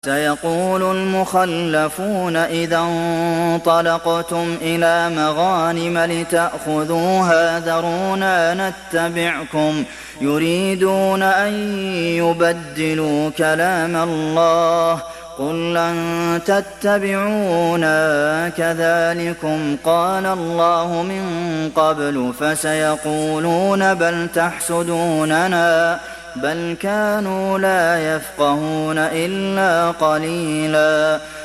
سيقول المخلفون إذا انطلقتم إلى مغانم لتأخذوها ذرونا نتبعكم يريدون أن يبدلوا كلام الله قل لن تتبعونا كذلكم قال الله من قبل فسيقولون بل تحسدوننا بل كانوا لا يفقهون إلا قليلا